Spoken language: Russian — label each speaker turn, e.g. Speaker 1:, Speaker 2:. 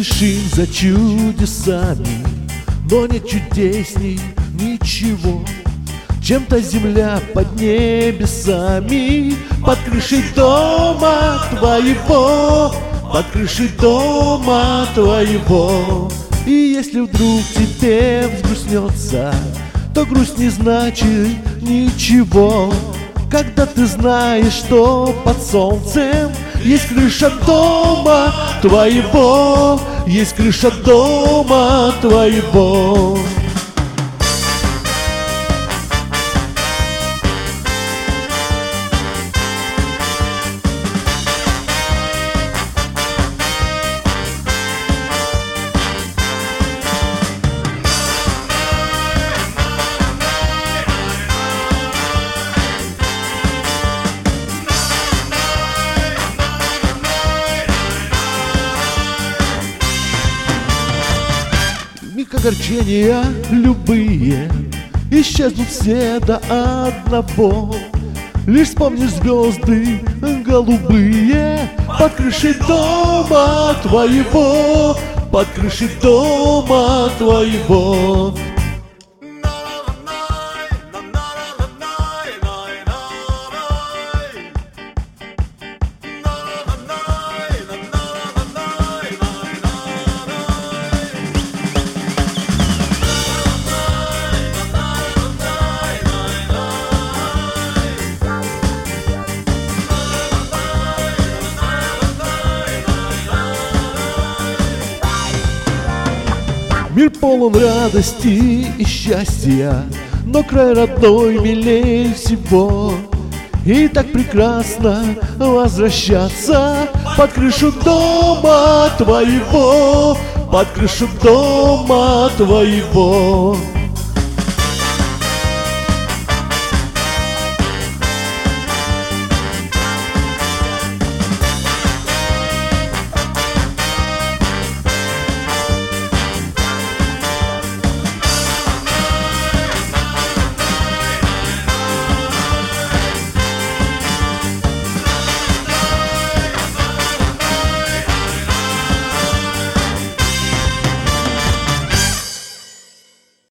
Speaker 1: спешим за чудесами, но нет чудесней ничего, чем-то земля под небесами, под крышей дома твоего, под крышей дома твоего. И если вдруг тебе взгрустнется, то грусть не значит ничего, когда ты знаешь, что под солнцем есть крыша дома твоего, есть крыша дома твоего. Огорчения любые исчезнут все до одного. Лишь вспомни звезды голубые под крышей дома твоего, под крышей дома твоего. Мир полон радости и счастья, но край родной милее всего. И так прекрасно возвращаться под крышу дома твоего, под крышу дома твоего.